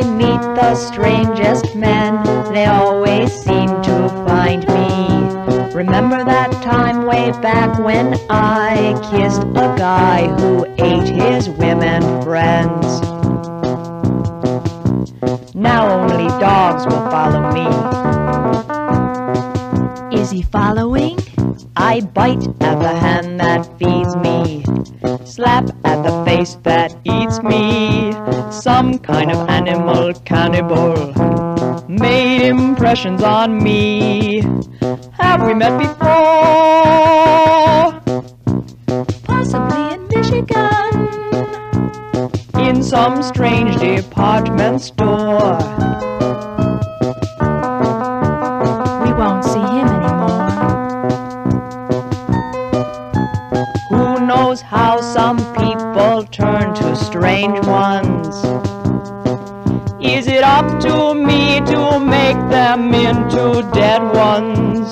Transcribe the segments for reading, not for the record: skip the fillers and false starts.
I meet the strangest men, they always seem to find me. Remember that time way back when I kissed a guy who ate his women friends? Now only dogs will follow me. Is he following? I bite at the hand that feeds me, slap at the face that eats me. Some kind of animal cannibal made impressions on me. Have we met before? Possibly in Michigan, In some strange department store. we won't see him anymore. Who knows how some people turn to strange ones? Is it up to me to make them into dead ones?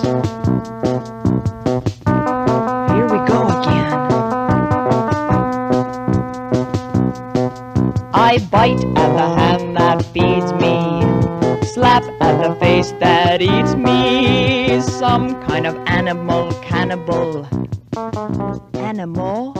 Here we go again. I bite at the hand that feeds me, slap at the face that eats me. Some kind of animal cannibal. Animal